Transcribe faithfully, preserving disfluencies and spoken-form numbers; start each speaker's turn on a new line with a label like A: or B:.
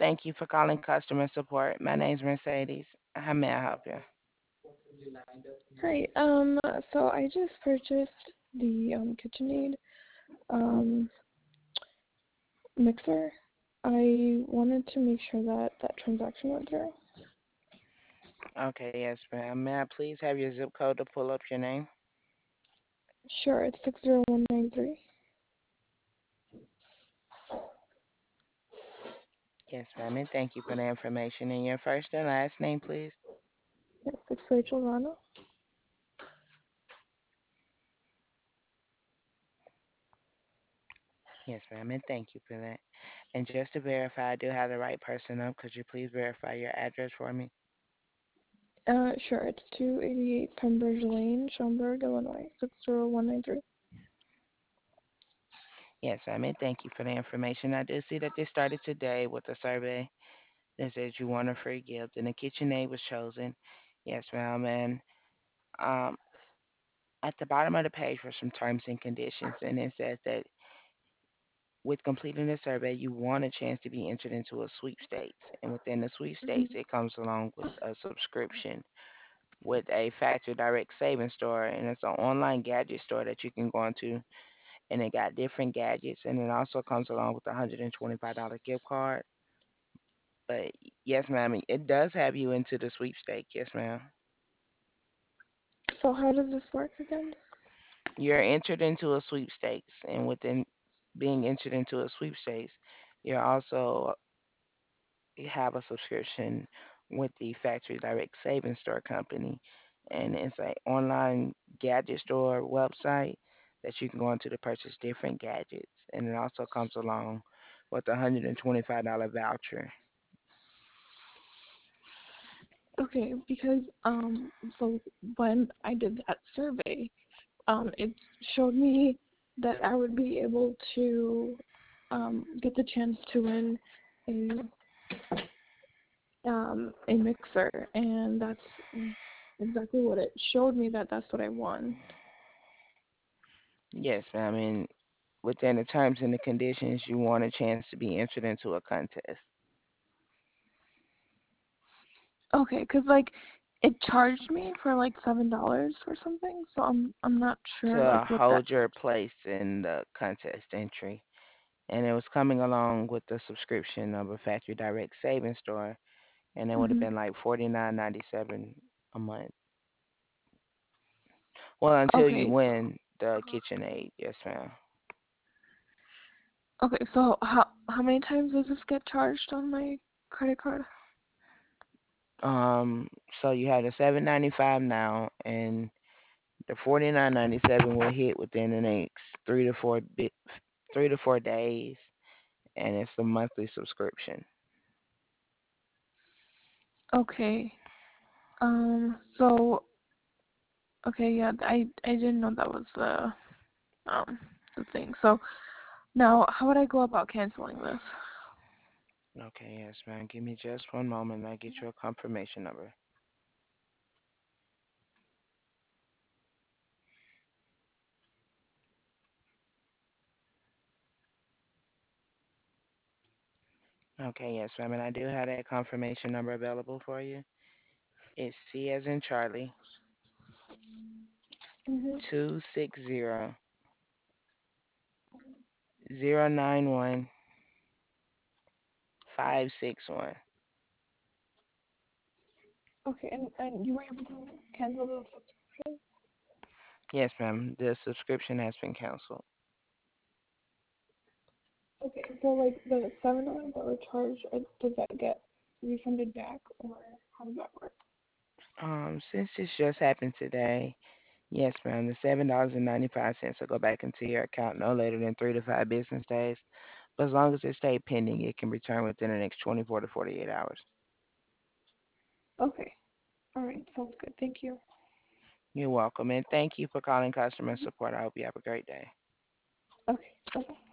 A: Thank you for calling customer support. My name's Mercedes. How may I help you?
B: Hi. Um, so I just purchased the um, KitchenAid um, mixer. I wanted to make sure that that transaction went through.
A: Okay, yes, ma'am. May I please have your zip code to pull up your name?
B: Sure, it's six zero one nine three.
A: Yes, ma'am, and thank you for the information. And your first and last name, please?
B: Yes, it's Rachel Rana.
A: Yes, ma'am, and thank you for that. And just to verify I do have the right person up, could you please verify your address for me?
B: Uh, sure, it's two eighty-eight Pembridge Lane, Schaumburg, Illinois, six zero one nine three.
A: Yes, ma'am, and thank you for the information. I do see that this started today with a survey that says you want a free gift, and the KitchenAid was chosen. Yes, ma'am, and um, at the bottom of the page were some terms and conditions, and it says that with completing the survey, you want a chance to be entered into a sweepstakes. And within the sweepstakes, it comes along with a subscription with a factory direct savings store. And it's an online gadget store that you can go into. And it got different gadgets. And it also comes along with a one hundred twenty-five dollars gift card. But yes, ma'am, it does have you into the sweepstakes. Yes, ma'am.
B: So how does this work again?
A: You're entered into a sweepstakes. And within being entered into a sweepstakes, you're also you have a subscription with the Factory Direct Savings Store Company, and it's an online gadget store website that you can go into to purchase different gadgets, and it also comes along with a one hundred twenty-five dollars voucher.
B: Okay, because um, so when I did that survey, um, it showed me that I would be able to um, get the chance to win a um, a mixer, and that's exactly what it showed me, that that's what I won.
A: Yes, ma'am. And within the terms and the conditions, you want a chance to be entered into a contest
B: Okay, because like it charged me for like seven dollars or something, so I'm I'm not sure
A: to
B: like what that.
A: hold your place in the contest entry. And it was coming along with the subscription of a Factory Direct Savings Store, and it would have
B: Hmm.
A: been like forty nine ninety seven a month. Well, until you
B: Okay,
A: win the KitchenAid, yes, ma'am.
B: okay. So how how many times does this get charged on my credit card?
A: Um, so you have the seven ninety five now, and the forty nine ninety seven will hit within the next three to four bit, three to four days, and it's a monthly subscription.
B: Okay. Um. So okay, yeah. I I didn't know that was the um the thing. So now, how would I go about canceling this?
A: Okay, yes, ma'am. Give me just one moment, and I get you a confirmation number. Okay, yes, ma'am, and I do have that confirmation number available for you. It's C as in Charlie,
B: Hmm.
A: two six zero zero nine one five six one.
B: Okay, and and you were able to cancel the subscription?
A: Yes, ma'am. The subscription has been canceled.
B: Okay, so like the seven dollars that were charged, uh, does that get refunded back, or how does that work?
A: Um, since this just happened today, yes, ma'am, the seven dollars and ninety five cents will go back into your account no later than three to five business days. But as long as it stayed pending, it can return within the next twenty-four to forty-eight hours.
B: Okay, all right, sounds good. Thank you.
A: You're welcome, and thank you for calling customer support. I hope you have a great day.
B: Okay, bye bye.